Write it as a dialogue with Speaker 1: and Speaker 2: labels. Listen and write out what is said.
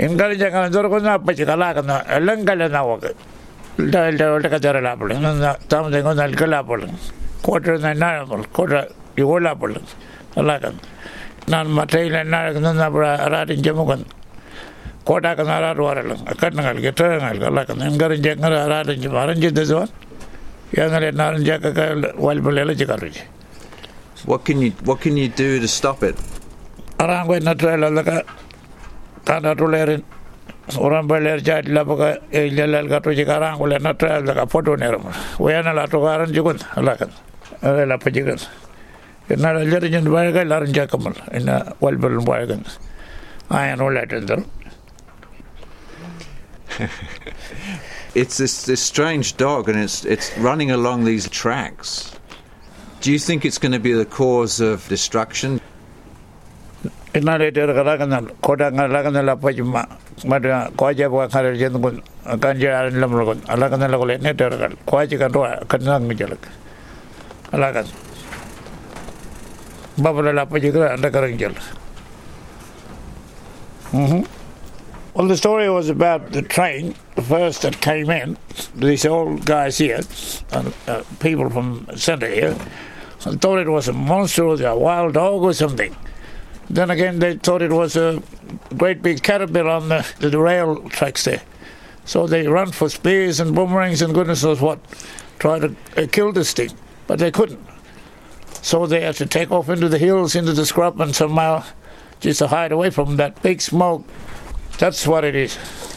Speaker 1: Intelligent Zorgona, Pachicalacan, a Langalana, Ilta, something on Alcalapol, quarter and an animal, quarter, you will apple, a lacan. Nan Matain and Naranabra, Rat in Jamugan. Kotak and Arad Warren, a Katangal, Gatangal, Galakan, and Garan Arad and Jamaran, this one. Young and Naranjaka, well, Belgical.
Speaker 2: What can you do to stop it?
Speaker 1: Around when Natural Laka, Tanatulerin, Orambeler Jad Laboga, Elal Gatujikarang, will not try like a photo nerum. We are not to Garan Jugun, Alakan, Lapajigan. You're not a legend wagon, Laran Jackamal, in a well built wagon. I am no letter.
Speaker 2: It's this strange dog, and it's running along these tracks. Do you think it's going to be the cause of destruction?
Speaker 1: It's not a Karagan, Kodanga Lagana Pajima, Mada, Kwaja, Karajan, Kanja, and Lamragon, Alagana Network, Kwaja, Kanang Mijalak, Alagan, Babala Pajigra, and the Karanjal. Well, the story was about the train, the first that came in. These old guys here, people from Centre here, thought it was a monster or a wild dog or something. Then again, they thought it was a great big caterpillar on the rail tracks there. So they run for spears and boomerangs and goodness knows what, try to kill this thing, but they couldn't. So they had to take off into the hills, into the scrub, and somehow just to hide away from that big smoke. That's what it is.